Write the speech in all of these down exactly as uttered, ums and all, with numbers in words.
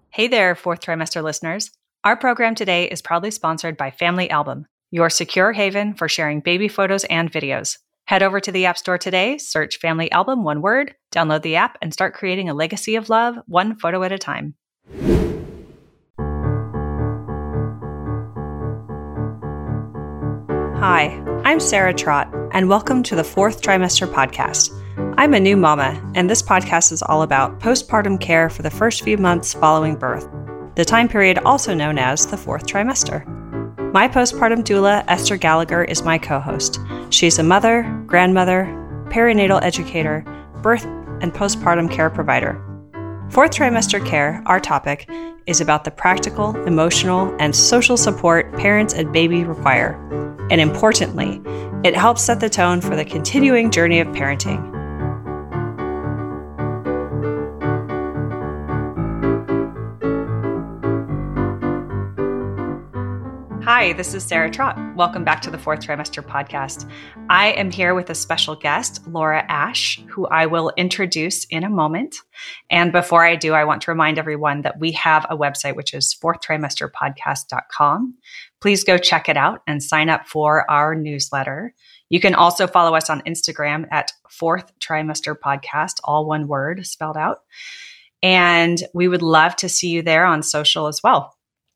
Hey there, fourth trimester listeners. Our program today is proudly sponsored by Family Album, your secure haven for sharing baby photos and videos. Head over to the App Store today, search Family Album, one word, download the app, and start creating a legacy of love, one photo at a time. Hi, I'm Sarah Trott, and welcome to the Fourth Trimester Podcast. I'm a new mama, and this podcast is all about postpartum care for the first few months following birth, the time period also known as the fourth trimester. My postpartum doula, Esther Gallagher, is my co-host. She's a mother, grandmother, perinatal educator, birth and postpartum care provider. Fourth trimester care, our topic, is about the practical, emotional, and social support parents and baby require. And importantly, it helps set the tone for the continuing journey of parenting. Hi, this is Sarah Trott. Welcome back to the Fourth Trimester Podcast. I am here with a special guest, Laura Ash, who I will introduce in a moment. And before I do, I want to remind everyone that we have a website, which is fourth trimester podcast dot com. Please go check it out and sign up for our newsletter. You can also follow us on Instagram at Fourth Trimester Podcast, all one word spelled out. And we would love to see you there on social as well.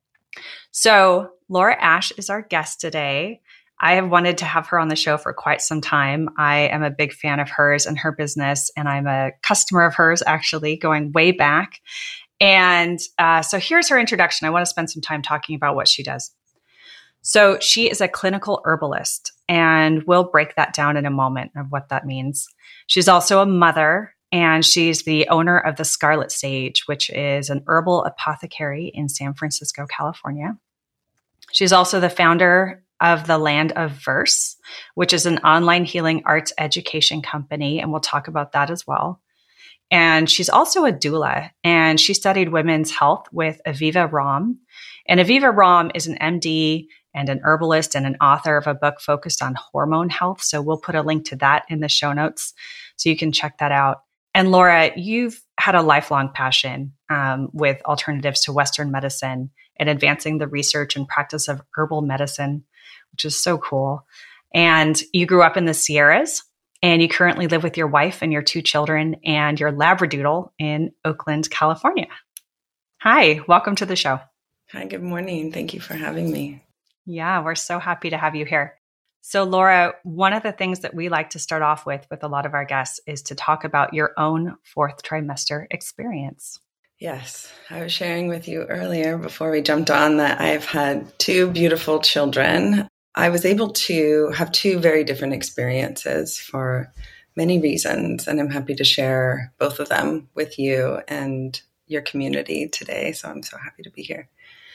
So Laura Ash is our guest today. I have wanted to have her on the show for quite some time. I am a big fan of hers and her business, and I'm a customer of hers, actually, going way back. And uh, so here's her introduction. I want to spend some time talking about what she does. So she is a clinical herbalist, and we'll break that down in a moment of what that means. She's also a mother, and she's the owner of the Scarlet Sage, which is an herbal apothecary in San Francisco, California. She's also the founder of the Land of Verse, which is an online healing arts education company, and we'll talk about that as well. And she's also a doula, and she studied women's health with Aviva Romm. And Aviva Romm is an M D and an herbalist and an author of a book focused on hormone health. So we'll put a link to that in the show notes so you can check that out. And Laura, you've had a lifelong passion um, with alternatives to Western medicine and advancing the research and practice of herbal medicine, which is so cool. And you grew up in the Sierras, and you currently live with your wife and your two children and your Labradoodle in Oakland, California. Hi, welcome to the show. Hi, good morning. Thank you for having me. Yeah, we're so happy to have you here. So Laura, one of the things that we like to start off with with a lot of our guests is to talk about your own fourth trimester experience. Yes, I was sharing with you earlier before we jumped on that I've had two beautiful children. I was able to have two very different experiences for many reasons, and I'm happy to share both of them with you and your community today. So I'm so happy to be here.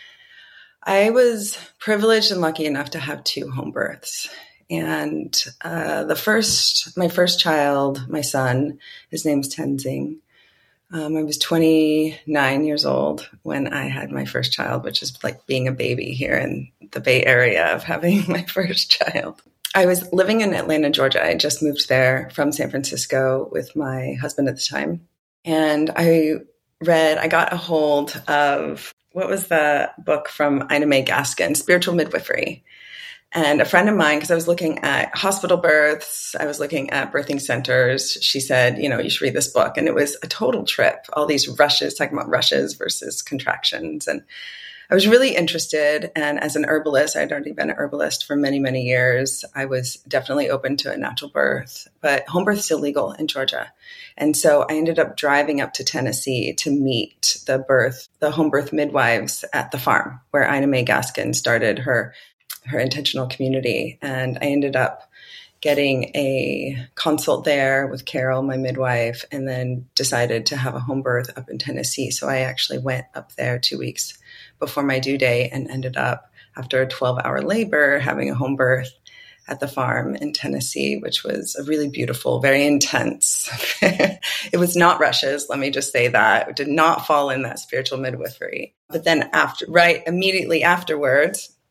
I was privileged and lucky enough to have two home births. And uh, the first, my first child, my son, his name's Tenzing. Um, I was twenty-nine years old when I had my first child, which is like being a baby here in the Bay Area of having my first child. I was living in Atlanta, Georgia. I just moved there from San Francisco with my husband at the time. And I read, I got a hold of, what was the book from Ina May Gaskin, Spiritual Midwifery. And a friend of mine, because I was looking at hospital births, I was looking at birthing centers, she said, you know, you should read this book. And it was a total trip, all these rushes, talking about rushes versus contractions. And I was really interested. And as an herbalist, I'd already been an herbalist for many, many years. I was definitely open to a natural birth, but home birth is illegal in Georgia. And so I ended up driving up to Tennessee to meet the birth, the home birth midwives at the farm where Ina May Gaskin started her her intentional community. And I ended up getting a consult there with Carol, my midwife, and then decided to have a home birth up in Tennessee. So I actually went up there two weeks before my due date and ended up, after a twelve hour labor, having a home birth at the farm in Tennessee, which was a really beautiful, very intense. It was not rushes. Let me just say that. It did not fall in that spiritual midwifery. But then after, right, immediately afterwards,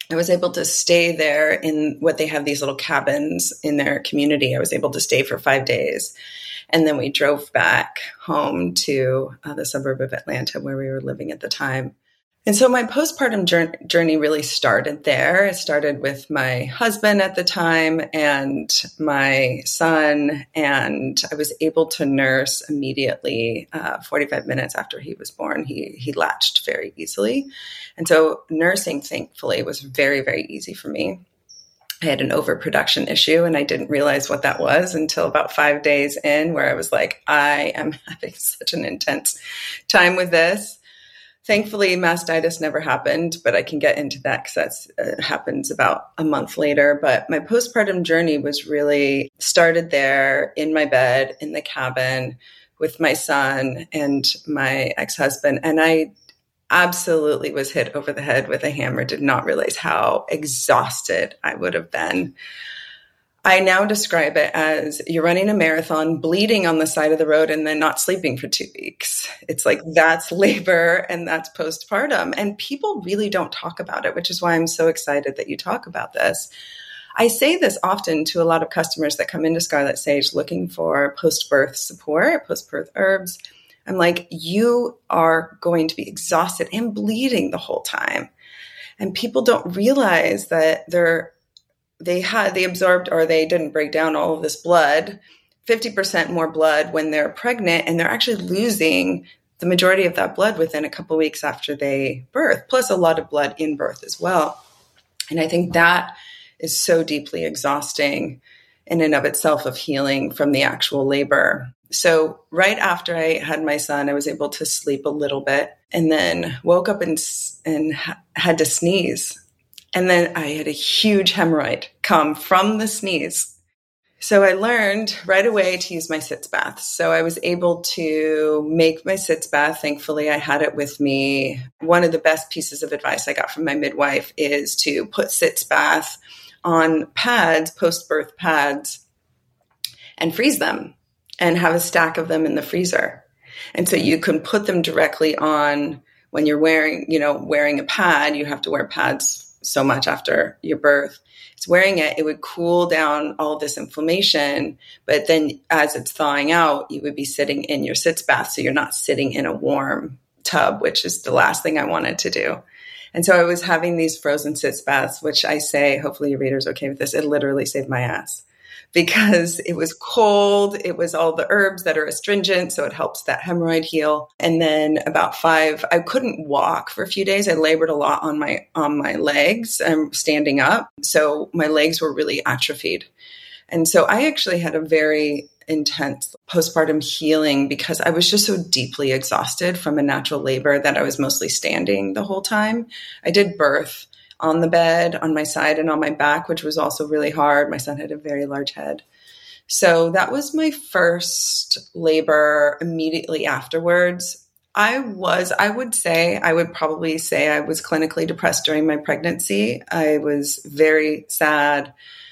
I was able to stay there in what they have, these little cabins in their community. I was able to stay for five days. And then we drove back home to uh, the suburb of Atlanta where we were living at the time. And so my postpartum journey really started there. It started with my husband at the time and my son, and I was able to nurse immediately. Uh, forty-five minutes after he was born, he he latched very easily. And so nursing, thankfully, was very, very easy for me. I had an overproduction issue, and I didn't realize what that was until about five days in, where I was like, I am having such an intense time with this. Thankfully, mastitis never happened, but I can get into that because that uh, happens about a month later. But my postpartum journey was really started there in my bed in the cabin with my son and my ex-husband. And I absolutely was hit over the head with a hammer, did not realize how exhausted I would have been. I now describe it as you're running a marathon, bleeding on the side of the road, and then not sleeping for two weeks. It's like that's labor and that's postpartum. And people really don't talk about it, which is why I'm so excited that you talk about this. I say this often to a lot of customers that come into Scarlet Sage looking for post-birth support, post-birth herbs. I'm like, you are going to be exhausted and bleeding the whole time. And people don't realize that they're They had, they absorbed or they didn't break down all of this blood, fifty percent more blood when they're pregnant, and they're actually losing the majority of that blood within a couple of weeks after they birth, plus a lot of blood in birth as well. And I think that is so deeply exhausting in and of itself of healing from the actual labor. So right after I had my son, I was able to sleep a little bit and then woke up and, and ha- had to sneeze. And then I had a huge hemorrhoid come from the sneeze. So I learned right away to use my sitz bath. So I was able to make my sitz bath. Thankfully, I had it with me. One of the best pieces of advice I got from my midwife is to put sitz bath on pads, post-birth pads, and freeze them and have a stack of them in the freezer. And so you can put them directly on when you're wearing, you know, wearing a pad. You have to wear pads so much after your birth. It's wearing it, it would cool down all this inflammation. But then as it's thawing out, you would be sitting in your sitz bath. So you're not sitting in a warm tub, which is the last thing I wanted to do. And so I was having these frozen sitz baths, which I say, hopefully your reader's okay with this. It literally saved my ass because it was cold. It was all the herbs that are astringent. So it helps that hemorrhoid heal. And then about five, I couldn't walk for a few days. I labored a lot on my, on my legs and standing up. So my legs were really atrophied. And so I actually had a very intense postpartum healing because I was just so deeply exhausted from a natural labor that I was mostly standing the whole time. I did birth on the bed, on my side and on my back, which was also really hard. My son had a very large head. So that was my first labor immediately afterwards. I was, I would say, I would probably say I was clinically depressed during my pregnancy. I was very sad,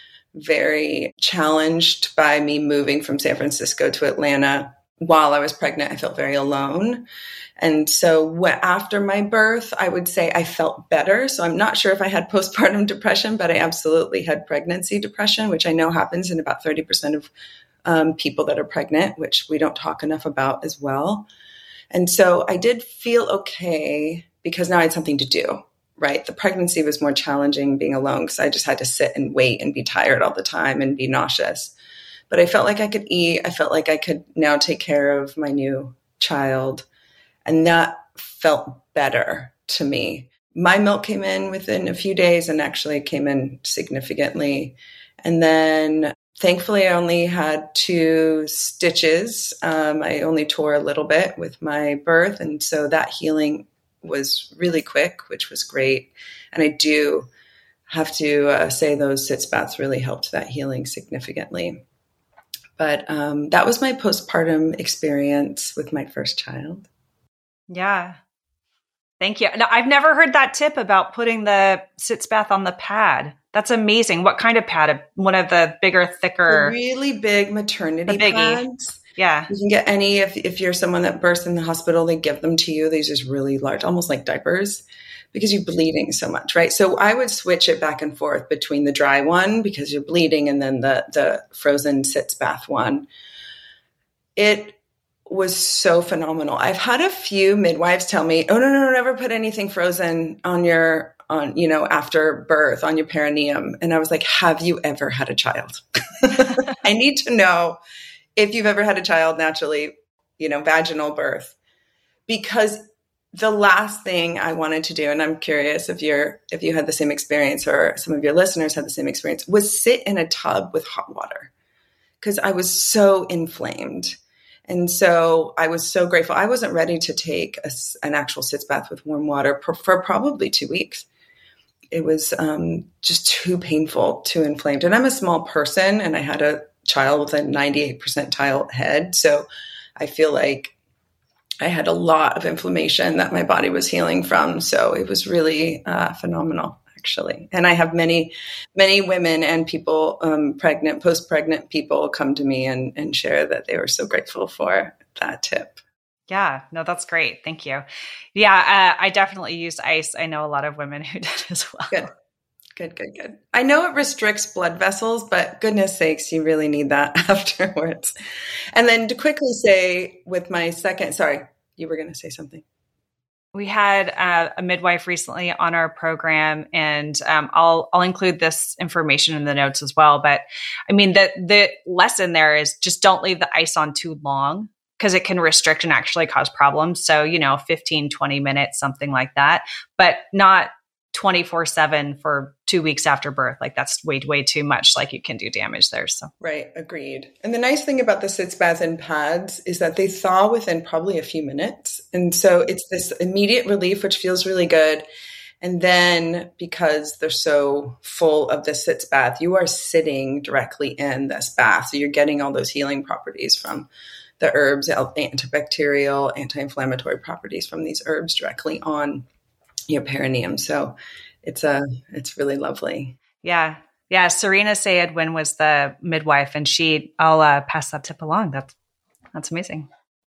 very challenged by me moving from San Francisco to Atlanta. While I was pregnant, I felt very alone. And so after my birth, I would say I felt better. So I'm not sure if I had postpartum depression, but I absolutely had pregnancy depression, which I know happens in about thirty percent of um, people that are pregnant, which we don't talk enough about as well. And so I did feel okay because now I had something to do, right? The pregnancy was more challenging being alone because I just had to sit and wait and be tired all the time and be nauseous. But I felt like I could eat. I felt like I could now take care of my new child. And that felt better to me. My milk came in within a few days and actually came in significantly. And then thankfully, I only had two stitches. Um, I only tore a little bit with my birth. And so that healing was really quick, which was great. And I do have to uh, say those sitz baths really helped that healing significantly. But um, that was my postpartum experience with my first child. Yeah. Thank you. Now, I've never heard that tip about putting the sitz bath on the pad. That's amazing. What kind of pad? One of the bigger, thicker? The really big maternity pads. Yeah. You can get any, if, if you're someone that bursts in the hospital, they give them to you. These are really large, almost like diapers, because you're bleeding so much, right? So I would switch it back and forth between the dry one because you're bleeding and then the, the frozen sitz bath one. It was so phenomenal. I've had a few midwives tell me, oh, no, no, no, never put anything frozen on your, on, you know, after birth on your perineum. And I was like, have you ever had a child? I need to know if you've ever had a child naturally, you know, vaginal birth, because the last thing I wanted to do, and I'm curious if you're, if you had the same experience or some of your listeners had the same experience, was sit in a tub with hot water because I was so inflamed. And so I was so grateful. I wasn't ready to take a, an actual sitz bath with warm water for, for probably two weeks. It was um, just too painful, too inflamed. And I'm a small person and I had a child with a ninety-eight percentile head. So I feel like I had a lot of inflammation that my body was healing from. So it was really uh, phenomenal, actually. And I have many, many women and people, um, pregnant, post-pregnant people come to me and, and share that they were so grateful for that tip. Yeah, no, that's great. Thank you. Yeah, uh, I definitely used ice. I know a lot of women who did as well. Good, good, good, good. I know it restricts blood vessels, but goodness sakes, you really need that afterwards. And then to quickly say with my second, sorry, you were going to say something. We had uh, a midwife recently on our program, and um, I'll I'll include this information in the notes as well. But I mean, the the lesson there is just don't leave the ice on too long because it can restrict and actually cause problems. So, you know, fifteen, twenty minutes, something like that, but not twenty-four seven for two weeks after birth. Like that's way, way too much. Like you can do damage there. So, right. Agreed. And the nice thing about the sitz bath and pads is that they thaw within probably a few minutes. And so it's this immediate relief, which feels really good. And then because they're so full of the sitz bath, you are sitting directly in this bath. So you're getting all those healing properties from the herbs, antibacterial, anti-inflammatory properties from these herbs directly on your perineum. So it's a, it's really lovely. Yeah. Yeah. Serena Sayed-Win was the midwife and she, I'll uh, pass that tip along. That's, that's amazing.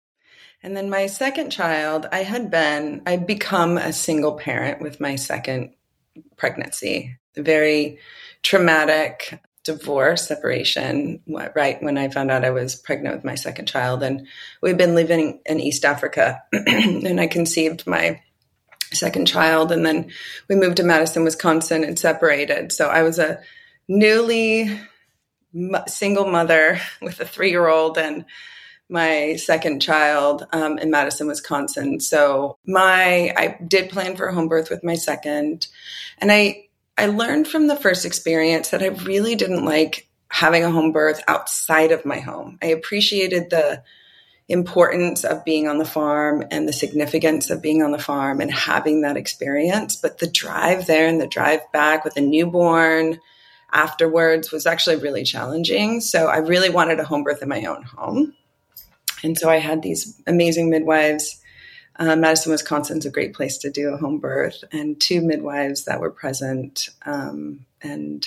And then my second child, I had been, I'd become a single parent with my second pregnancy, very traumatic divorce, separation, right when I found out I was pregnant with my second child. And we've been living in East Africa and I conceived my second child. And then we moved to Madison, Wisconsin and separated. So I was a newly m- single mother with a three-year-old and my second child um, in Madison, Wisconsin. So my, I did plan for a home birth with my second. And I, I learned from the first experience that I really didn't like having a home birth outside of my home. I appreciated the importance of being on the farm and the significance of being on the farm and having that experience. But the drive there and the drive back with a newborn afterwards was actually really challenging. So I really wanted a home birth in my own home. And so I had these amazing midwives. Uh, Madison, Wisconsin is a great place to do a home birth, and two midwives that were present. Um, and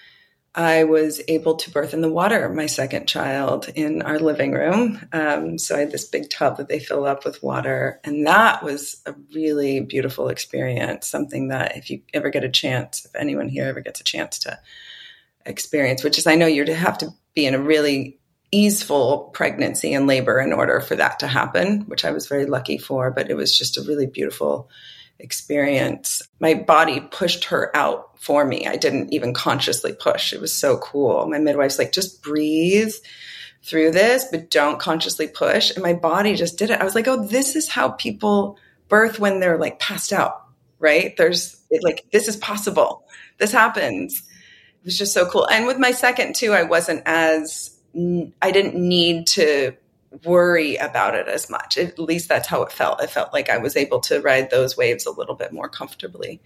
I was able to birth in the water my second child in our living room. Um, so I had this big tub that they fill up with water. And that was a really beautiful experience, something that if you ever get a chance, if anyone here ever gets a chance to experience, which is I know you have to be in a really easeful pregnancy and labor in order for that to happen, which I was very lucky for, but it was just a really beautiful experience. My body pushed her out for me. I didn't even consciously push. It was so cool. My midwife's like, just breathe through this, but don't consciously push. And my body just did it. I was like, oh, this is how people birth when they're like passed out, right? There's it, like, this is possible. This happens. It was just so cool. And with my second too, I wasn't as I didn't need to worry about it as much. At least that's how it felt. It felt like I was able to ride those waves a little bit more comfortably.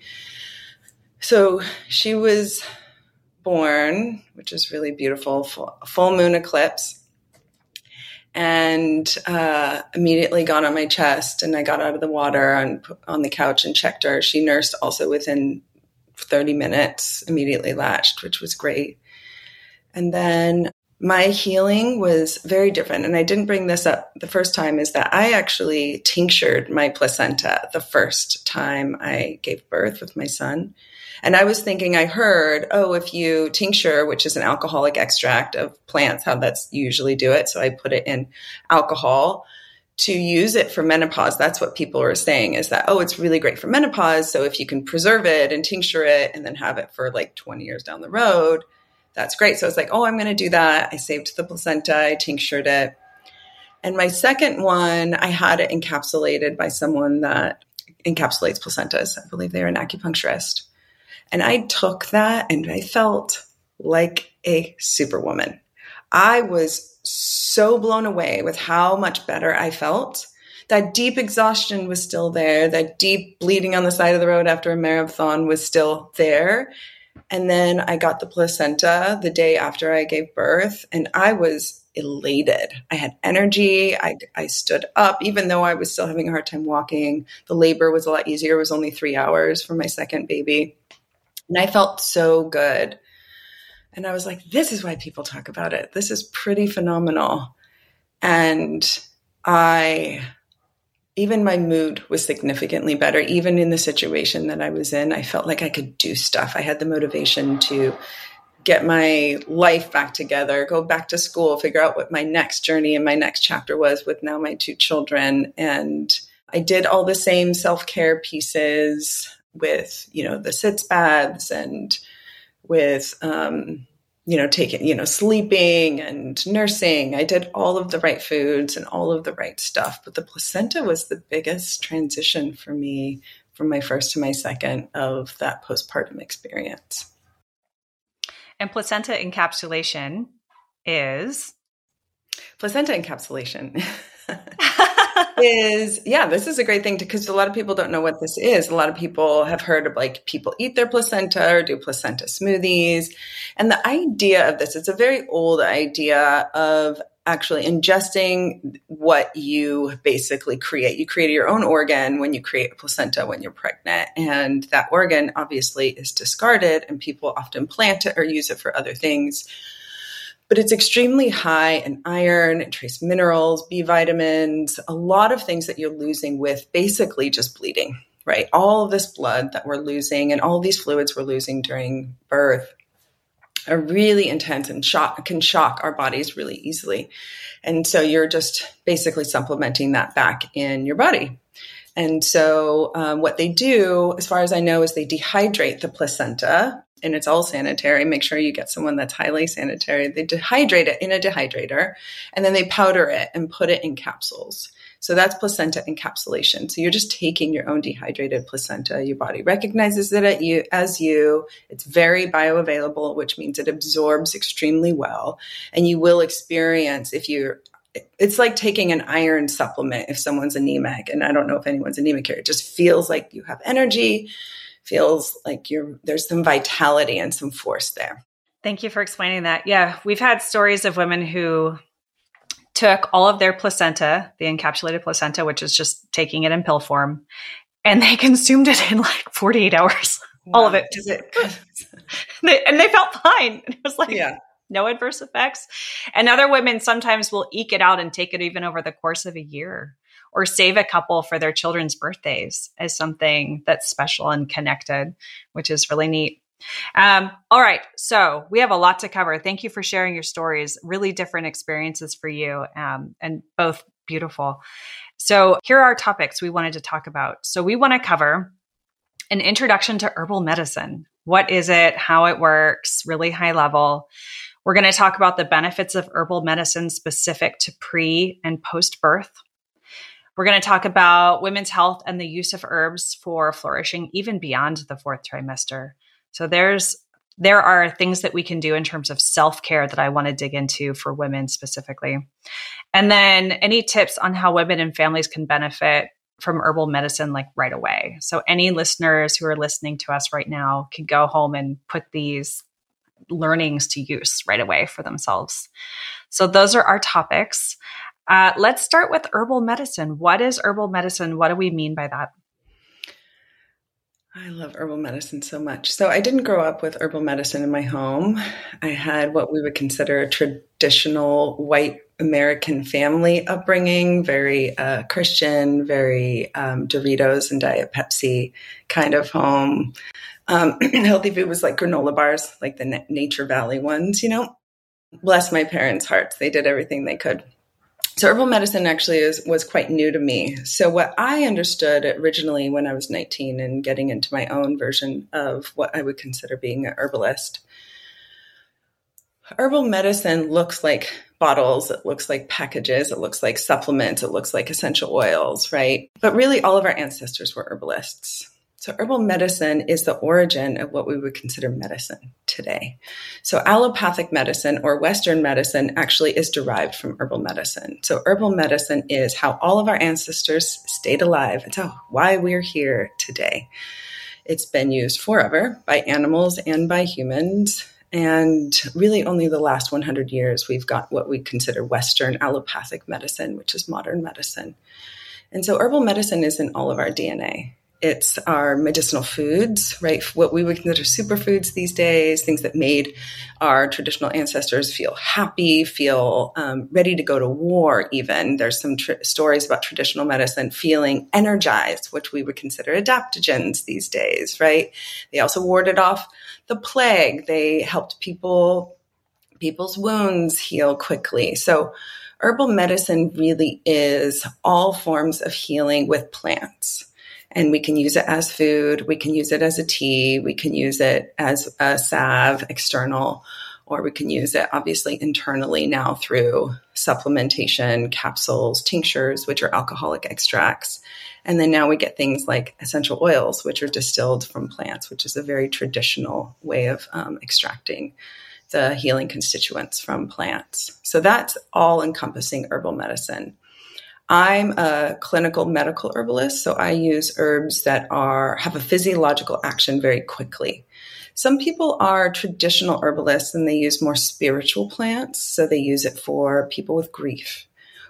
So she was born, which is really beautiful, full, full moon eclipse, and uh, immediately got on my chest. And I got out of the water on, on the couch and checked her. She nursed also within thirty minutes, immediately latched, which was great. And then my healing was very different. And I didn't bring this up the first time, is that I actually tinctured my placenta the first time I gave birth with my son. And I was thinking, I heard, oh, if you tincture, which is an alcoholic extract of plants, how that's usually do it. So I put it in alcohol to use it for menopause. That's what people were saying, is that, oh, it's really great for menopause. So if you can preserve it and tincture it and then have it for like twenty years down the road, that's great. So I was like, oh, I'm going to do that. I saved the placenta. I tinctured it. And my second one, I had it encapsulated by someone that encapsulates placentas. I believe they're an acupuncturist. And I took that and I felt like a superwoman. I was so blown away with how much better I felt. That deep exhaustion was still there. That deep bleeding on the side of the road after a marathon was still there. And then I got the placenta the day after I gave birth, and I was elated. I had energy. I, I stood up, even though I was still having a hard time walking. The labor was a lot easier. It was only three hours for my second baby. And I felt so good. And I was like, this is why people talk about it. This is pretty phenomenal. And I... Even my mood was significantly better. Even in the situation that I was in, I felt like I could do stuff. I had the motivation to get my life back together, go back to school, figure out what my next journey and my next chapter was with now my two children. And I did all the same self-care pieces with, you know, the sitz baths and with, um, you know, taking, you know, sleeping and nursing. I did all of the right foods and all of the right stuff. But the placenta was the biggest transition for me from my first to my second of that postpartum experience. And placenta encapsulation is? Placenta encapsulation is, yeah, this is a great thing because a lot of people don't know what this is. A lot of people have heard of like people eat their placenta or do placenta smoothies. And the idea of this, it's a very old idea of actually ingesting what you basically create. You create your own organ when you create a placenta when you're pregnant. And that organ obviously is discarded and people often plant it or use it for other things. But it's extremely high in iron, trace minerals, B vitamins, a lot of things that you're losing with basically just bleeding, right? All of this blood that we're losing and all these fluids we're losing during birth are really intense and shock, can shock our bodies really easily. And so you're just basically supplementing that back in your body. And so um, what they do, as far as I know, is they dehydrate the placenta. And it's all sanitary. Make sure you get someone that's highly sanitary. They dehydrate it in a dehydrator, and then they powder it and put it in capsules. So that's placenta encapsulation. So you're just taking your own dehydrated placenta. Your body recognizes it at you, as you. It's very bioavailable, which means it absorbs extremely well. And you will experience, if you're, it's like taking an iron supplement if someone's anemic. And I don't know if anyone's anemic here. It just feels like you have energy. Feels like you're there's some vitality and some force there. Thank you for explaining that. Yeah, we've had stories of women who took all of their placenta, the encapsulated placenta, which is just taking it in pill form, and they consumed it in like forty-eight hours. Wow. All of it. Is it they, and they felt fine. It was like yeah. no adverse effects. And other women sometimes will eke it out and take it even over the course of a year, or save a couple for their children's birthdays as something that's special and connected, which is really neat. Um, all right. So we have a lot to cover. Thank you for sharing your stories, really different experiences for you, um, and both beautiful. So here are our topics we wanted to talk about. So we want to cover an introduction to herbal medicine. What is it? How it works? Really high level. We're going to talk about the benefits of herbal medicine specific to pre and post-birth. We're going to talk about women's health and the use of herbs for flourishing even beyond the fourth trimester. So there's there are things that we can do in terms of self-care that I want to dig into for women specifically. And then any tips on how women and families can benefit from herbal medicine like right away. So any listeners who are listening to us right now can go home and put these learnings to use right away for themselves. So those are our topics. Uh, let's start with herbal medicine. What is herbal medicine? What do we mean by that? I love herbal medicine so much. So I didn't grow up with herbal medicine in my home. I had what we would consider a traditional white American family upbringing, very uh, Christian, very um, Doritos and Diet Pepsi kind of home. Um, healthy food was like granola bars, like the Na- Nature Valley ones, you know. Bless my parents' hearts. They did everything they could. So herbal medicine actually is, was quite new to me. So what I understood originally when I was nineteen and getting into my own version of what I would consider being an herbalist, herbal medicine looks like bottles, it looks like packages, it looks like supplements, it looks like essential oils, right? But really all of our ancestors were herbalists. So herbal medicine is the origin of what we would consider medicine today. So allopathic medicine or Western medicine actually is derived from herbal medicine. So herbal medicine is how all of our ancestors stayed alive. It's how, why we're here today. It's been used forever by animals and by humans. And really only the last one hundred years, we've got what we consider Western allopathic medicine, which is modern medicine. And so herbal medicine is in all of our D N A. It's our medicinal foods, right? What we would consider superfoods these days, things that made our traditional ancestors feel happy, feel um, ready to go to war even. There's some tr- stories about traditional medicine feeling energized, which we would consider adaptogens these days, right? They also warded off the plague. They helped people, people's wounds heal quickly. So herbal medicine really is all forms of healing with plants. And we can use it as food, we can use it as a tea, we can use it as a salve external, or we can use it obviously internally now through supplementation, capsules, tinctures, which are alcoholic extracts. And then now we get things like essential oils, which are distilled from plants, which is a very traditional way of um, extracting the healing constituents from plants. So that's all encompassing herbal medicine. I'm a clinical medical herbalist, so I use herbs that are have a physiological action very quickly. Some people are traditional herbalists and they use more spiritual plants, so they use it for people with grief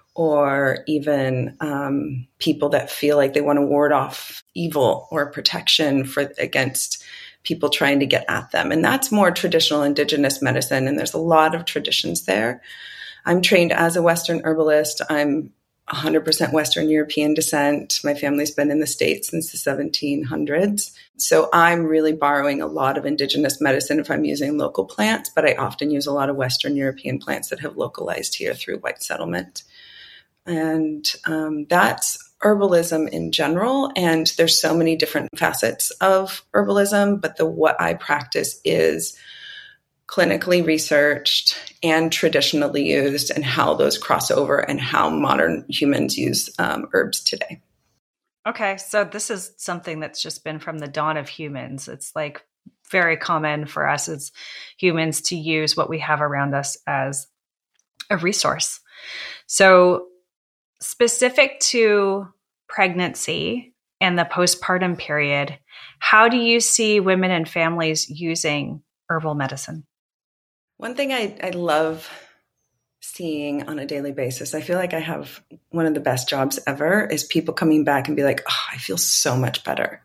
or even um, people that feel like they want to ward off evil or protection for against people trying to get at them. And that's more traditional indigenous medicine, and there's a lot of traditions there. I'm trained as a Western herbalist. I'm one hundred percent Western European descent. My family's been in the States since the seventeen hundreds. So I'm really borrowing a lot of indigenous medicine if I'm using local plants, but I often use a lot of Western European plants that have localized here through white settlement. And um, that's herbalism in general. And there's so many different facets of herbalism, but the what I practice is clinically researched and traditionally used, and how those cross over and how modern humans use um, herbs today. Okay, so this is something that's just been from the dawn of humans. It's like very common for us as humans to use what we have around us as a resource. So specific to pregnancy and the postpartum period, how do you see women and families using herbal medicine? One thing I, I love seeing on a daily basis, I feel like I have one of the best jobs ever, is people coming back and be like, oh, I feel so much better.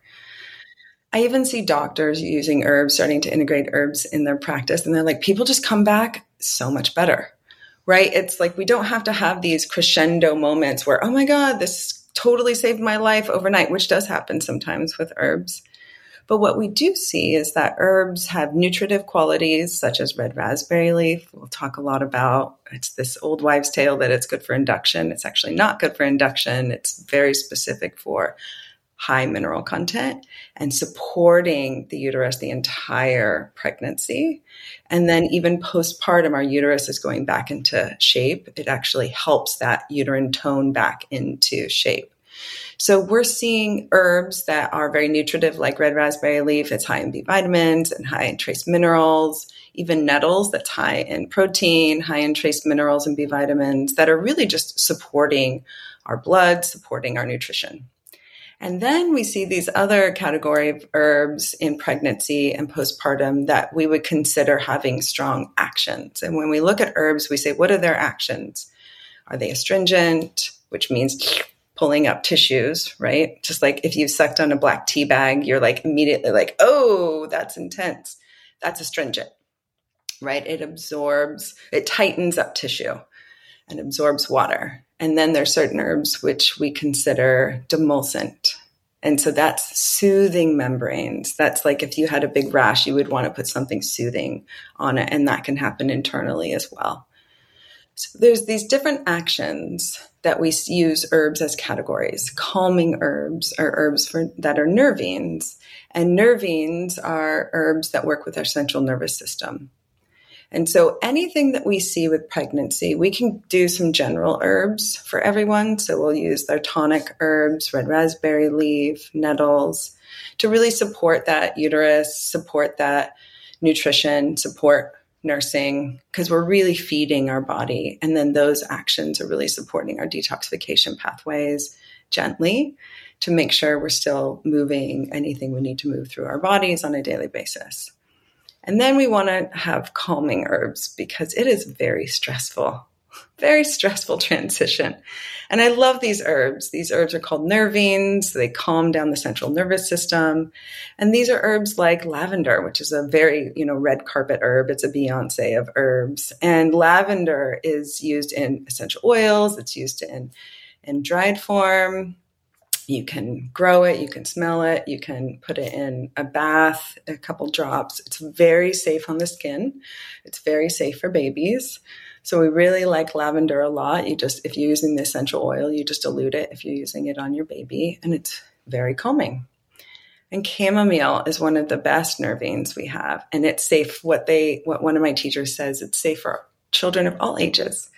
I even see doctors using herbs, starting to integrate herbs in their practice. And they're like, people just come back so much better, right? It's like, we don't have to have these crescendo moments where, oh my God, this totally saved my life overnight, which does happen sometimes with herbs. But what we do see is that herbs have nutritive qualities such as red raspberry leaf. We'll talk a lot about. It's this old wives' tale that it's good for induction. It's actually not good for induction. It's very specific for high mineral content and supporting the uterus the entire pregnancy. And then even postpartum, our uterus is going back into shape. It actually helps that uterine tone back into shape. So we're seeing herbs that are very nutritive, like red raspberry leaf. It's high in B vitamins and high in trace minerals, even nettles that's high in protein, high in trace minerals and B vitamins that are really just supporting our blood, supporting our nutrition. And then we see these other category of herbs in pregnancy and postpartum that we would consider having strong actions. And when we look at herbs, we say, what are their actions? Are they astringent, which means pulling up tissues, right? Just like if you sucked on a black tea bag, you're like immediately like, oh, that's intense. That's astringent, right? It absorbs, it tightens up tissue and absorbs water. And then there's certain herbs which we consider demulcent. And so that's soothing membranes. That's like if you had a big rash, you would want to put something soothing on it. And that can happen internally as well. So there's these different actions that we use herbs as categories. Calming herbs are herbs for, that are nervines. And nervines are herbs that work with our central nervous system. And so anything that we see with pregnancy, we can do some general herbs for everyone. So we'll use their tonic herbs, red raspberry leaf, nettles, to really support that uterus, support that nutrition, support nursing, because we're really feeding our body. And then those actions are really supporting our detoxification pathways gently to make sure we're still moving anything we need to move through our bodies on a daily basis. And then we want to have calming herbs because it is very stressful, very stressful transition. And I love these herbs. These herbs are called nervines. They calm down the central nervous system. And these are herbs like lavender, which is a very, you know, red carpet herb. It's a Beyonce of herbs. And lavender is used in essential oils. It's used in, in dried form. You can grow it, you can smell it, you can put it in a bath, a couple drops. It's very safe on the skin. It's very safe for babies. So we really like lavender a lot. You just, if you're using the essential oil, you just dilute it if you're using it on your baby, and it's very calming. And chamomile is one of the best nervines we have, and it's safe. What they, what one of my teachers says, it's safe for children of all ages.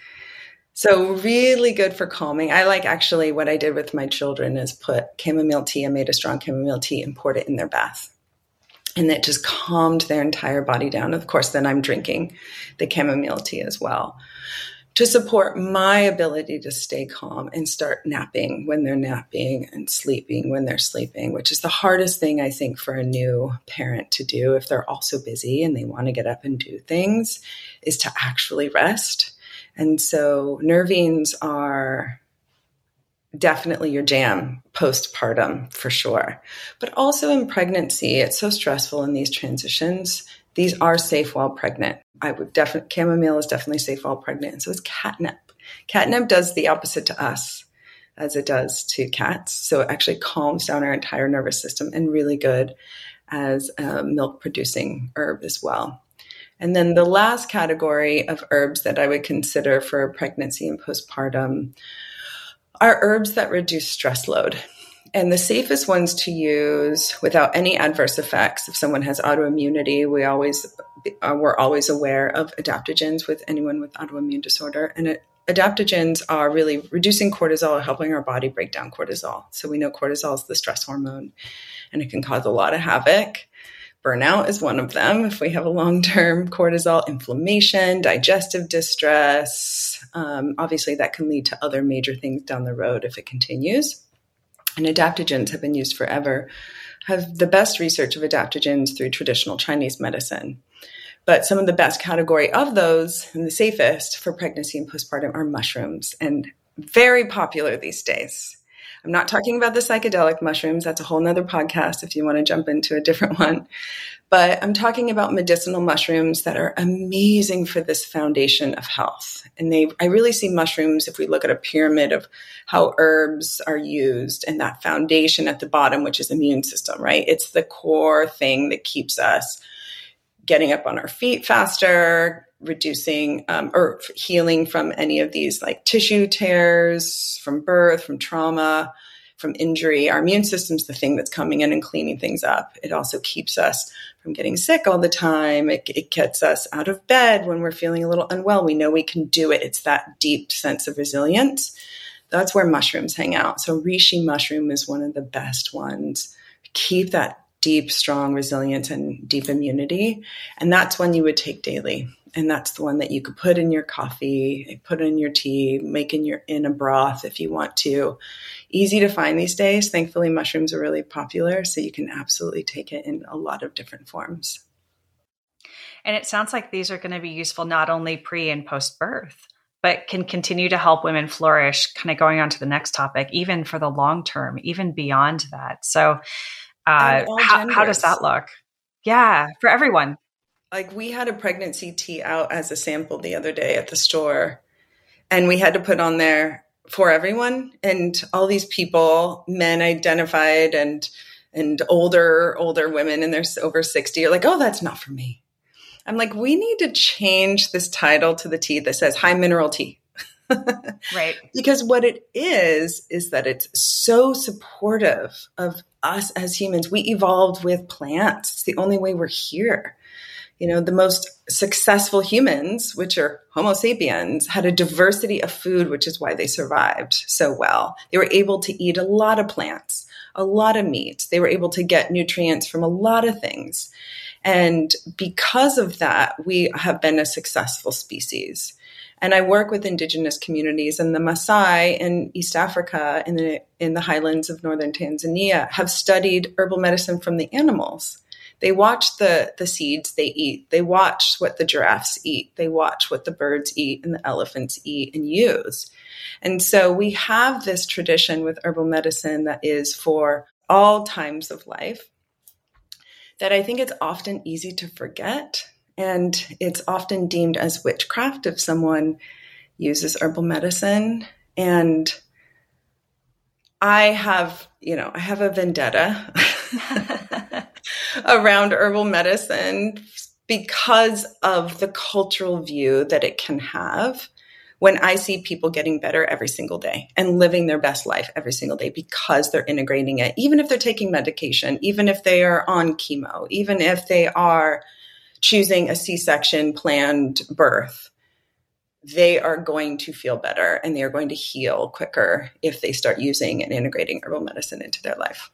So really good for calming. I like actually what I did with my children is put chamomile tea. I made a strong chamomile tea and poured it in their bath. And it just calmed their entire body down. Of course, then I'm drinking the chamomile tea as well to support my ability to stay calm and start napping when they're napping and sleeping when they're sleeping, which is the hardest thing I think for a new parent to do if they're also busy and they want to get up and do things, is to actually rest. And so nervines are definitely your jam postpartum for sure. But also in pregnancy, it's so stressful in these transitions. These are safe while pregnant. I would definitely, chamomile is definitely safe while pregnant. And so is catnip. Catnip does the opposite to us as it does to cats. So it actually calms down our entire nervous system and really good as a milk producing herb as well. And then the last category of herbs that I would consider for pregnancy and postpartum are herbs that reduce stress load. And the safest ones to use without any adverse effects, if someone has autoimmunity, we always, uh, we're always aware of adaptogens with anyone with autoimmune disorder. And it, adaptogens are really reducing cortisol, helping our body break down cortisol. So we know cortisol is the stress hormone, and it can cause a lot of havoc. Burnout is one of them. If we have a long-term cortisol, inflammation, digestive distress, um, obviously that can lead to other major things down the road if it continues. And adaptogens have been used forever. Have the best research of adaptogens through traditional Chinese medicine. But some of the best category of those and the safest for pregnancy and postpartum are mushrooms, and very popular these days. I'm not talking about the psychedelic mushrooms. That's a whole nother podcast if you want to jump into a different one. But I'm talking about medicinal mushrooms that are amazing for this foundation of health. And they, I really see mushrooms, if we look at a pyramid of how herbs are used, and that foundation at the bottom, which is immune system, right? It's the core thing that keeps us getting up on our feet faster, reducing um, or healing from any of these like tissue tears from birth, from trauma, from injury. Our immune system's the thing that's coming in and cleaning things up. It also keeps us from getting sick all the time. It, it gets us out of bed when we're feeling a little unwell. We know we can do it. It's that deep sense of resilience. That's where mushrooms hang out. So reishi mushroom is one of the best ones. Keep that deep, strong resilience and deep immunity. And that's one you would take daily. And that's the one that you could put in your coffee, put in your tea, make in your in a broth if you want to. Easy to find these days. Thankfully, mushrooms are really popular, so you can absolutely take it in a lot of different forms. And it sounds like these are going to be useful not only pre and post birth, but can continue to help women flourish, kind of going on to the next topic, even for the long term, even beyond that. So uh, how, how does that look? Yeah, for everyone. Like we had a pregnancy tea out as a sample the other day at the store, and we had to put on there for everyone. And all these people, men identified and and older, older women, and they're over sixty, are like, oh, that's not for me. I'm like, we need to change this title to the tea that says high mineral tea. Right. Because what it is, is that it's so supportive of us as humans. We evolved with plants. It's the only way we're here. You know, the most successful humans, which are Homo sapiens, had a diversity of food, which is why they survived so well. They were able to eat a lot of plants, a lot of meat. They were able to get nutrients from a lot of things. And because of that, we have been a successful species. And I work with indigenous communities, and the Maasai in East Africa, in the, in the highlands of northern Tanzania, have studied herbal medicine from the animals. They watch the, the seeds they eat. They watch what the giraffes eat. They watch what the birds eat and the elephants eat and use. And so we have this tradition with herbal medicine that is for all times of life that I think it's often easy to forget. And it's often deemed as witchcraft if someone uses herbal medicine. And I have, you know, I have a vendetta around herbal medicine because of the cultural view that it can have when I see people getting better every single day and living their best life every single day because they're integrating it, even if they're taking medication, even if they are on chemo, even if they are choosing a C-section planned birth, they are going to feel better and they are going to heal quicker if they start using and integrating herbal medicine into their life.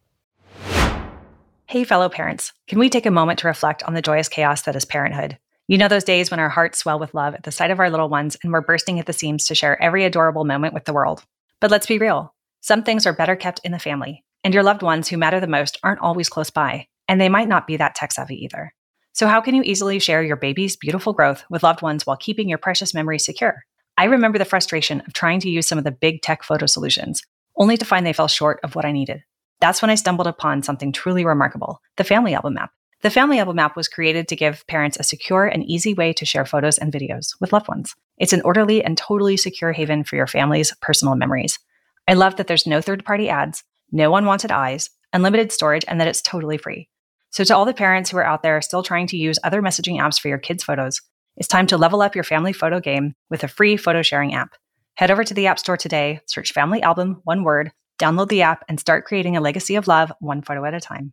Hey, fellow parents, can we take a moment to reflect on the joyous chaos that is parenthood? You know those days when our hearts swell with love at the sight of our little ones and we're bursting at the seams to share every adorable moment with the world. But let's be real. Some things are better kept in the family, and your loved ones who matter the most aren't always close by, and they might not be that tech-savvy either. So how can you easily share your baby's beautiful growth with loved ones while keeping your precious memories secure? I remember the frustration of trying to use some of the big tech photo solutions, only to find they fell short of what I needed. That's when I stumbled upon something truly remarkable, the Family Album App. The Family Album App was created to give parents a secure and easy way to share photos and videos with loved ones. It's an orderly and totally secure haven for your family's personal memories. I love that there's no third-party ads, no unwanted eyes, unlimited storage, and that it's totally free. So to all the parents who are out there still trying to use other messaging apps for your kids' photos, it's time to level up your family photo game with a free photo sharing app. Head over to the App Store today, search Family Album, one word, download the app, and start creating a legacy of love one photo at a time.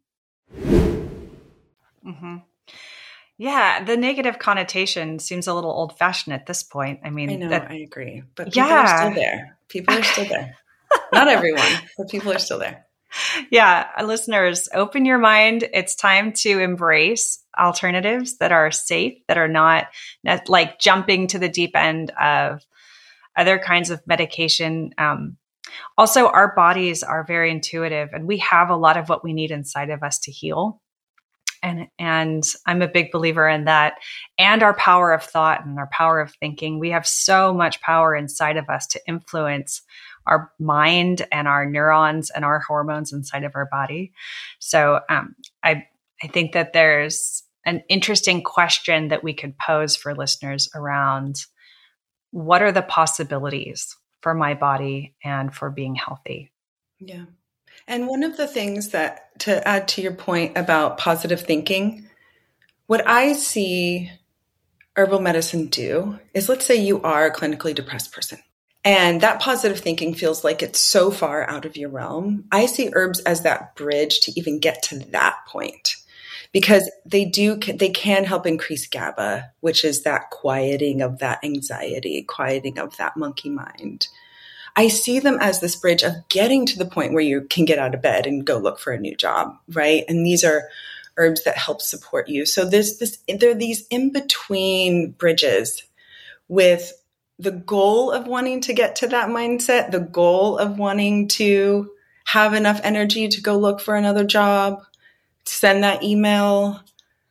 Mm-hmm. Yeah, the negative connotation seems a little old-fashioned at this point. I mean, I know, that, I agree. But people yeah. are still there. People are still there. Not everyone, but people are still there. Yeah, listeners, open your mind. It's time to embrace alternatives that are safe, that are not like jumping to the deep end of other kinds of medication. Um, also, our bodies are very intuitive, and we have a lot of what we need inside of us to heal. And, and I'm a big believer in that, and our power of thought and our power of thinking. We have so much power inside of us to influence our mind and our neurons and our hormones inside of our body. So um, I, I think that there's an interesting question that we could pose for listeners around what are the possibilities for my body and for being healthy? Yeah. And one of the things that, to add to your point about positive thinking, what I see herbal medicine do is, let's say you are a clinically depressed person, and that positive thinking feels like it's so far out of your realm. I see herbs as that bridge to even get to that point, because they do, they can help increase GABA, which is that quieting of that anxiety, quieting of that monkey mind. I see them as this bridge of getting to the point where you can get out of bed and go look for a new job, right? And these are herbs that help support you. So there's this, there are these in-between bridges with the goal of wanting to get to that mindset, the goal of wanting to have enough energy to go look for another job, send that email,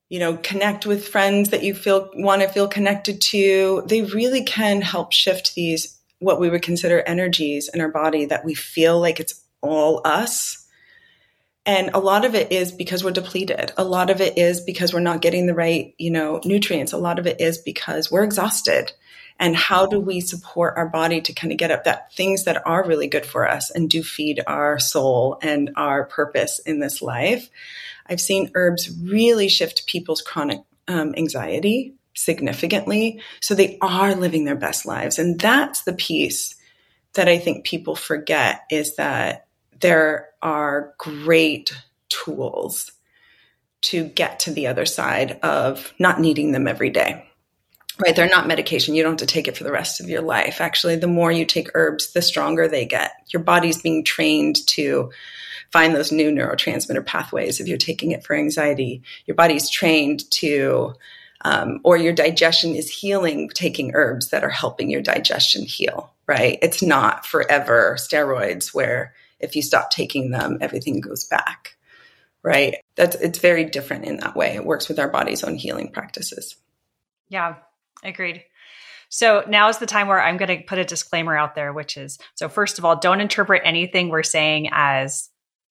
you know, connect with friends that you feel want to feel connected to. They really can help shift these, what we would consider energies in our body, that we feel like it's all us. And a lot of it is because we're depleted. A lot of it is because we're not getting the right, you know, nutrients. A lot of it is because we're exhausted. And how do we support our body to kind of get up that things that are really good for us and do feed our soul and our purpose in this life? I've seen herbs really shift people's chronic um, anxiety significantly, so they are living their best lives. And that's the piece that I think people forget, is that there are great tools to get to the other side of not needing them every day. Right? They're not medication. You don't have to take it for the rest of your life. Actually, the more you take herbs, the stronger they get. Your body's being trained to find those new neurotransmitter pathways. If you're taking it for anxiety, your body's trained to, um, or your digestion is healing, taking herbs that are helping your digestion heal, right? It's not forever steroids where if you stop taking them, everything goes back, right? That's, it's very different in that way. It works with our body's own healing practices. Yeah, agreed. So now is the time where I'm going to put a disclaimer out there, which is, so first of all, don't interpret anything we're saying as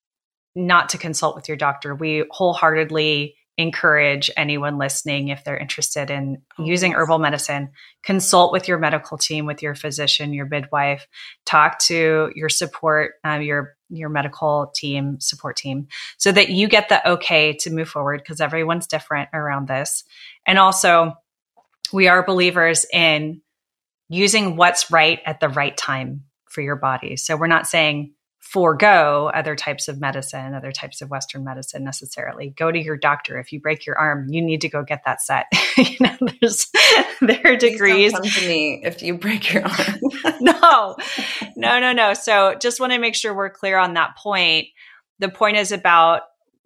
not to consult with your doctor. We wholeheartedly encourage anyone listening, if they're interested in oh, using yes. herbal medicine, consult with your medical team, with your physician, your midwife, talk to your support, um, your your medical team, support team, so that you get the okay to move forward, because everyone's different around this. And also, we are believers in using what's right at the right time for your body. So we're not saying forego other types of medicine, other types of Western medicine necessarily. Go to your doctor. If you break your arm, you need to go get that set. you know, there's there are degrees. Please don't come to me if you break your arm. no, no, no, no. So just want to make sure we're clear on that point. The point is about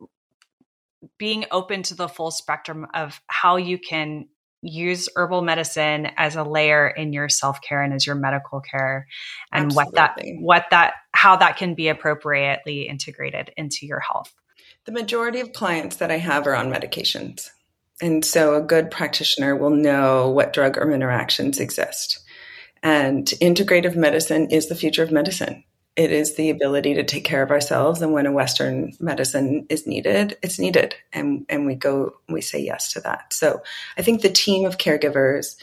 being open to the full spectrum of how you can use herbal medicine as a layer in your self-care and as your medical care, and Absolutely. what that, what that, how that can be appropriately integrated into your health. The majority of clients that I have are on medications. And so a good practitioner will know what drug-herb interactions exist. And integrative medicine is the future of medicine. It is the ability to take care of ourselves. And when a Western medicine is needed, it's needed. And, and we go, we say yes to that. So I think the team of caregivers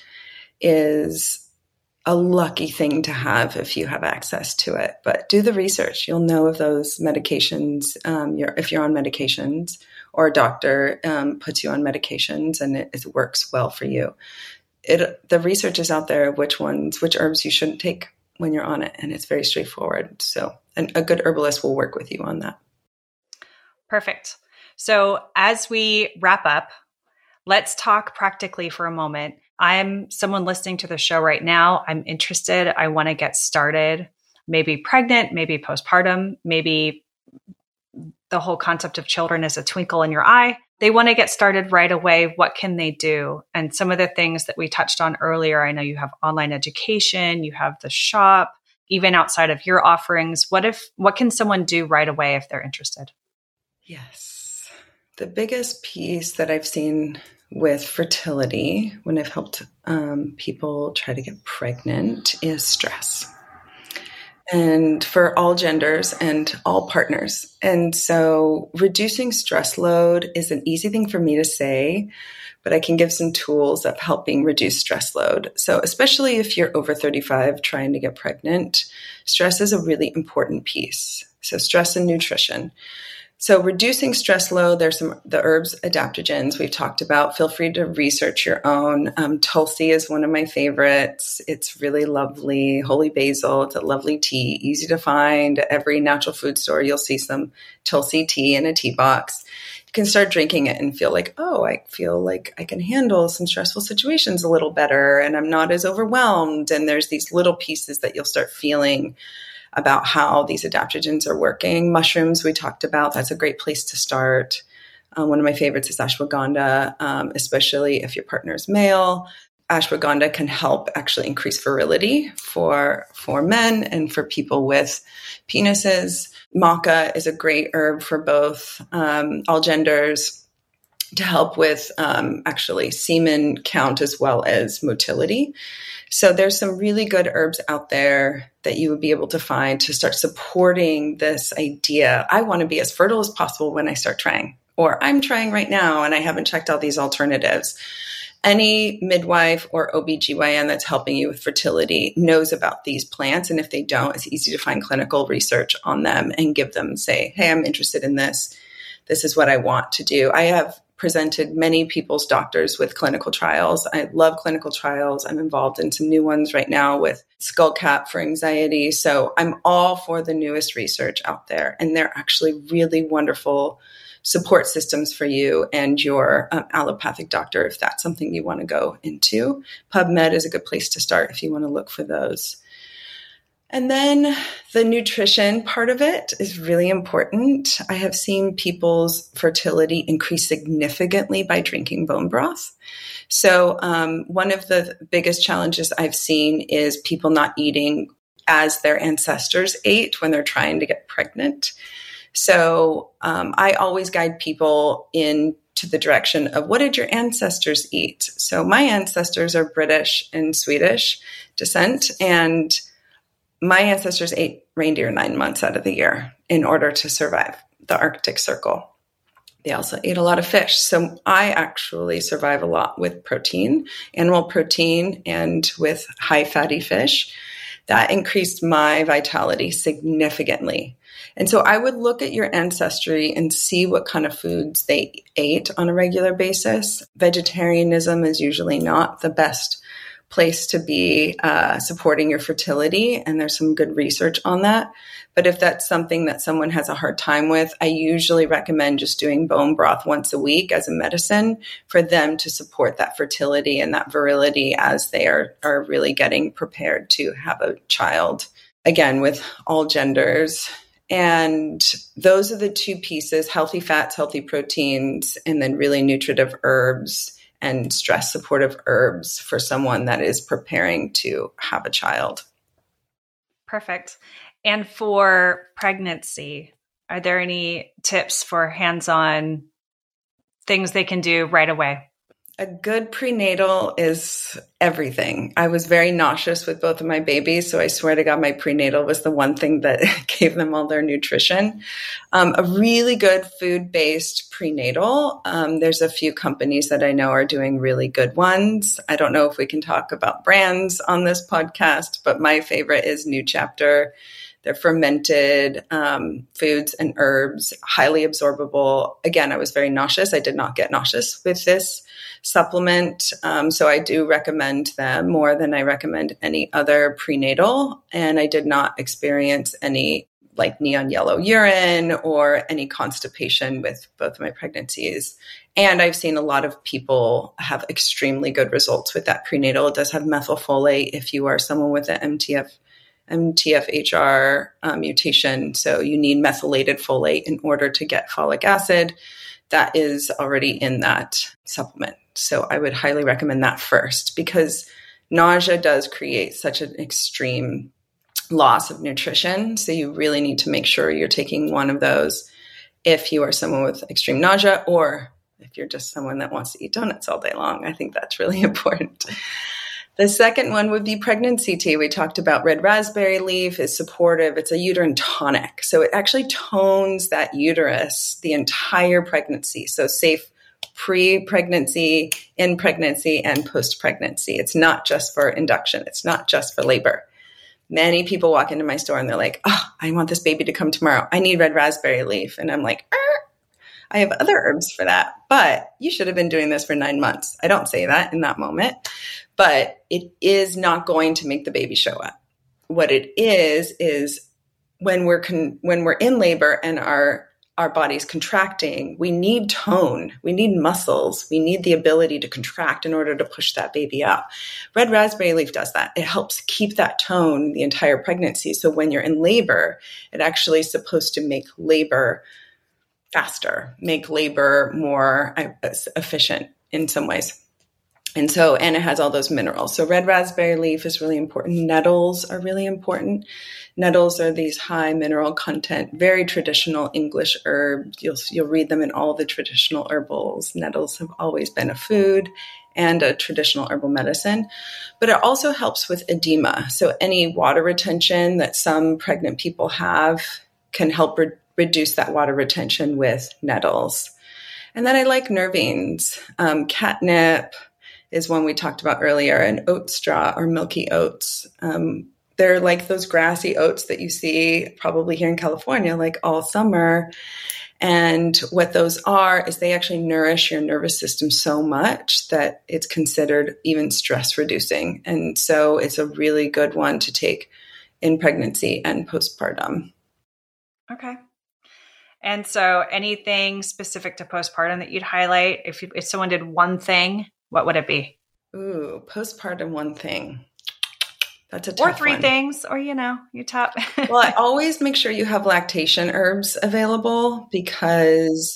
is a lucky thing to have if you have access to it. But do the research. You'll know if those medications, um, you're, if you're on medications, or a doctor um, puts you on medications and it, it works well for you. It, the research is out there of which ones, which herbs you shouldn't take when you're on it. And it's very straightforward. So an, a good herbalist will work with you on that. Perfect. So as we wrap up, let's talk practically for a moment. I'm someone listening to the show right now. I'm interested. I want to get started, maybe pregnant, maybe postpartum, maybe the whole concept of children is a twinkle in your eye. They want to get started right away. What can they do? And some of the things that we touched on earlier, I know you have online education, you have the shop, even outside of your offerings. What if, what can someone do right away if they're interested? Yes. The biggest piece that I've seen with fertility when I've helped um, people try to get pregnant is stress. And for all genders and all partners. And so reducing stress load is an easy thing for me to say, but I can give some tools of helping reduce stress load. So especially if you're over thirty-five trying to get pregnant, stress is a really important piece. So stress and nutrition. So reducing stress load, there's some, the herbs, adaptogens we've talked about. Feel free to research your own. Um, Tulsi is one of my favorites. It's really lovely. Holy basil, it's a lovely tea, easy to find. Every natural food store, you'll see some Tulsi tea in a tea box. You can start drinking it and feel like, oh, I feel like I can handle some stressful situations a little better and I'm not as overwhelmed. And there's these little pieces that you'll start feeling about how these adaptogens are working. Mushrooms we talked about, that's a great place to start. Um, one of my favorites is ashwagandha, um, especially if your partner is male. Ashwagandha can help actually increase virility for, for men and for people with penises. Maca is a great herb for both, um, all genders. to help with um, actually semen count as well as motility. So there's some really good herbs out there that you would be able to find to start supporting this idea. I want to be as fertile as possible when I start trying, or I'm trying right now and I haven't checked out these alternatives. Any midwife or O B G Y N that's helping you with fertility knows about these plants. And if they don't, it's easy to find clinical research on them and give them, say, hey, I'm interested in this. This is what I want to do. I have presented many people's doctors with clinical trials. I love clinical trials. I'm involved in some new ones right now with Skullcap for anxiety. So I'm all for the newest research out there. And they're actually really wonderful support systems for you and your um, allopathic doctor if that's something you want to go into. PubMed is a good place to start if you want to look for those. And then the nutrition part of it is really important. I have seen people's fertility increase significantly by drinking bone broth. So um, one of the biggest challenges I've seen is people not eating as their ancestors ate when they're trying to get pregnant. So um, I always guide people into the direction of what did your ancestors eat? So my ancestors are British and Swedish descent, and my ancestors ate reindeer nine months out of the year in order to survive the Arctic Circle. They also ate a lot of fish. So I actually survive a lot with protein, animal protein, and with high fatty fish. That increased my vitality significantly. And so I would look at your ancestry and see what kind of foods they ate on a regular basis. Vegetarianism is usually not the best place to be uh, supporting your fertility, and there's some good research on that. But if that's something that someone has a hard time with, I usually recommend just doing bone broth once a week as a medicine for them to support that fertility and that virility as they are, are really getting prepared to have a child, again, with all genders. And those are the two pieces: healthy fats, healthy proteins, and then really nutritive herbs and stress supportive herbs for someone that is preparing to have a child. Perfect. And for pregnancy, are there any tips for hands-on things they can do right away? A good prenatal is everything. I was very nauseous with both of my babies, so I swear to God, my prenatal was the one thing that gave them all their nutrition. Um, a really good food-based prenatal. Um, there's a few companies that I know are doing really good ones. I don't know if we can talk about brands on this podcast, but my favorite is New Chapter. They're fermented um, foods and herbs, highly absorbable. Again, I was very nauseous. I did not get nauseous with this supplement. Um, so I do recommend them more than I recommend any other prenatal. And I did not experience any like neon yellow urine or any constipation with both of my pregnancies. And I've seen a lot of people have extremely good results with that prenatal. It does have methylfolate if you are someone with an M T F M T F H R uh, mutation. So you need methylated folate in order to get folic acid. That is already in that supplement. So I would highly recommend that first, because nausea does create such an extreme loss of nutrition. So you really need to make sure you're taking one of those if you are someone with extreme nausea, or if you're just someone that wants to eat donuts all day long. I think that's really important. The second one would be pregnancy tea. We talked about red raspberry leaf is supportive. It's a uterine tonic. So it actually tones that uterus the entire pregnancy. So safe pre-pregnancy, in pregnancy, and post-pregnancy. It's not just for induction. It's not just for labor. Many people walk into my store and they're like, oh, I want this baby to come tomorrow. I need red raspberry leaf. And I'm like, er, I have other herbs for that. But you should have been doing this for nine months. I don't say that in that moment. But it is not going to make the baby show up. What it is, is when we're con- when we're in labor and our our body's contracting, we need tone, we need muscles, we need the ability to contract in order to push that baby out. Red raspberry leaf does that. It helps keep that tone the entire pregnancy. So when you're in labor, it actually is supposed to make labor faster, make labor more efficient in some ways. And so, and it has all those minerals. So red raspberry leaf is really important. Nettles are really important. Nettles are these high mineral content, very traditional English herbs. You'll, you'll read them in all the traditional herbals. Nettles have always been a food and a traditional herbal medicine, but it also helps with edema. So any water retention that some pregnant people have can help re- reduce that water retention with nettles. And then I like nervines, um, catnip, is one we talked about earlier, and oat straw or milky oats. Um, they're like those grassy oats that you see probably here in California, like all summer. And what those are is they actually nourish your nervous system so much that it's considered even stress reducing. And so it's a really good one to take in pregnancy and postpartum. Okay. And so anything specific to postpartum that you'd highlight? If, you, if someone did one thing, what would it be? Ooh, postpartum one thing. That's a tough Or three one. things, or, you know, you top. Well, I always make sure you have lactation herbs available because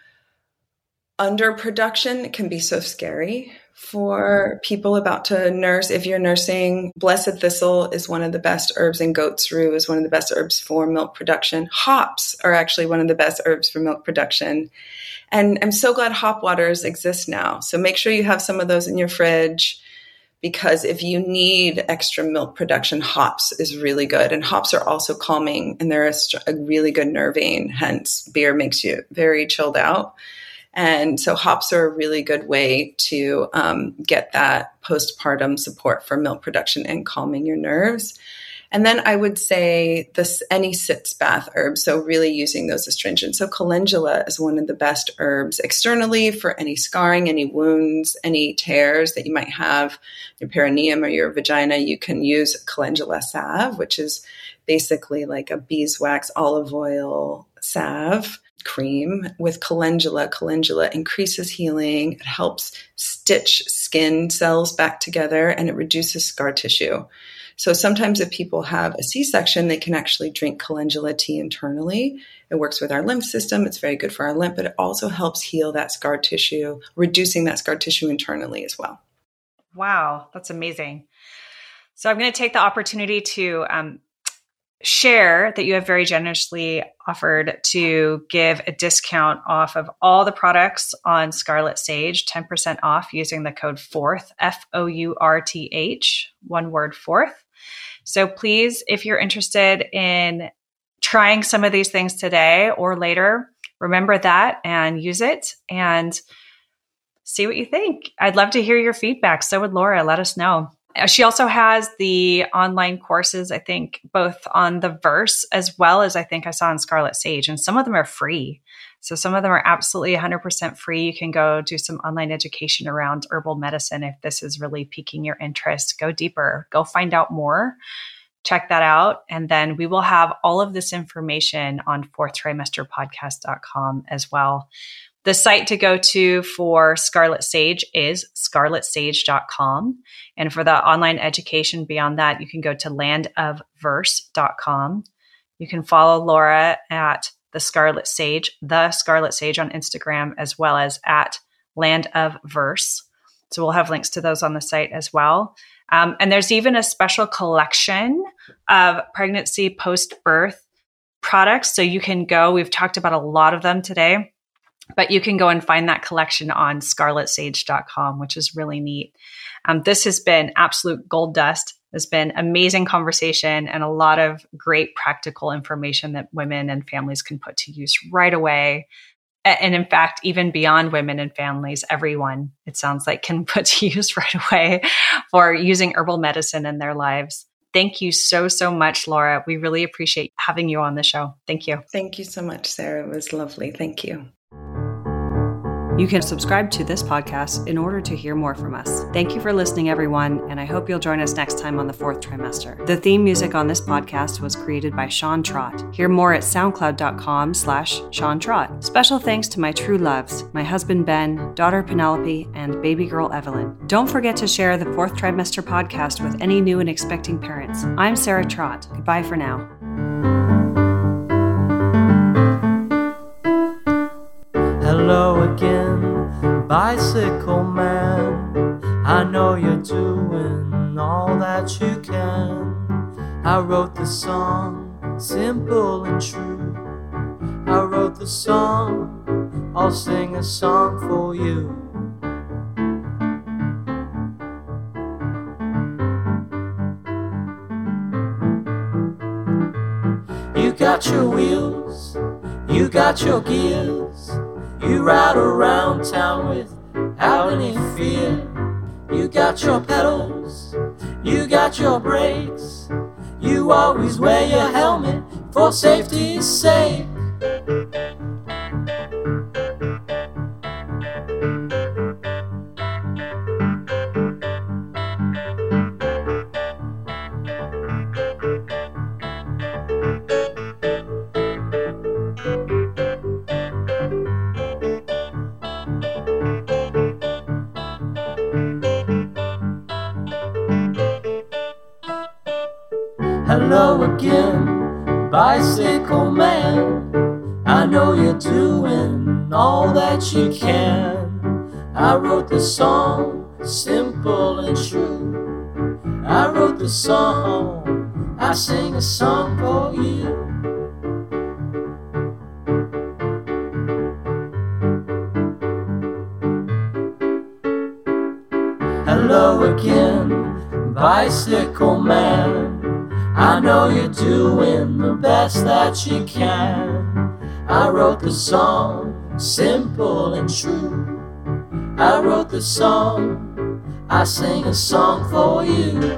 underproduction can be so scary for people about to nurse. If you're nursing, blessed thistle is one of the best herbs, and goat's rue is one of the best herbs for milk production. Hops are actually one of the best herbs for milk production. And I'm so glad hop waters exist now. So make sure you have some of those in your fridge, because if you need extra milk production, hops is really good. And hops are also calming, and they're a, a really good nervine. Hence, beer makes you very chilled out. And so hops are a really good way to um, get that postpartum support for milk production and calming your nerves. And then I would say this any sitz bath herbs, so really using those astringents. So calendula is one of the best herbs externally for any scarring, any wounds, any tears that you might have, your perineum or your vagina. You can use calendula salve, which is basically like a beeswax olive oil salve cream with calendula. Calendula increases healing. It helps stitch skin cells back together, and it reduces scar tissue. So sometimes if people have a C-section, they can actually drink calendula tea internally. It works with our lymph system. It's very good for our lymph, but it also helps heal that scar tissue, reducing that scar tissue internally as well. Wow, that's amazing. So I'm going to take the opportunity to um, share that you have very generously offered to give a discount off of all the products on Scarlet Sage, ten percent off using the code FOURTH, F O U R T H, one word FOURTH. So please, if you're interested in trying some of these things today or later, remember that and use it and see what you think. I'd love to hear your feedback. So would Laura. Let us know. She also has the online courses, I think, both on the Verse as well as I think I saw on Scarlet Sage, and some of them are free. So some of them are absolutely one hundred percent free. You can go do some online education around herbal medicine if this is really piquing your interest. Go deeper, go find out more, check that out. And then we will have all of this information on fourth trimester podcast dot com as well. The site to go to for Scarlet Sage is scarlet sage dot com. And for the online education beyond that, you can go to land of verse dot com. You can follow Laura at the Scarlet Sage, the Scarlet Sage on Instagram, as well as at Land of Verse. So we'll have links to those on the site as well. Um, and there's even a special collection of pregnancy post-birth products. So you can go, we've talked about a lot of them today, but you can go and find that collection on scarlet sage dot com, which is really neat. Um, this has been absolute gold dust. There's been amazing conversation and a lot of great practical information that women and families can put to use right away. And in fact, even beyond women and families, everyone, it sounds like, can put to use right away for using herbal medicine in their lives. Thank you so, so much, Laura. We really appreciate having you on the show. Thank you. Thank you so much, Sarah. It was lovely. Thank you. You can subscribe to this podcast in order to hear more from us. Thank you for listening, everyone, and I hope you'll join us next time on the fourth trimester. The theme music on this podcast was created by Sean Trott. Hear more at soundcloud dot com slash Sean Trott. Special thanks to my true loves, my husband Ben, daughter Penelope, and baby girl Evelyn. Don't forget to share the fourth trimester podcast with any new and expecting parents. I'm Sarah Trott. Goodbye for now. Hello again, bicycle man. I know you're doing all that you can. I wrote the song, simple and true. I wrote the song, I'll sing a song for you. You got your wheels, you got your gears. You ride around town without any fear. You got your pedals, you got your brakes. You always wear your helmet for safety's sake. Hello again, bicycle man. I know you're doing all that you can. I wrote the song, simple and true. I wrote the song, I sing a song for you. Hello again, bicycle man. I know you're doing the best that you can. I wrote the song, simple and true. I wrote the song, I sing a song for you.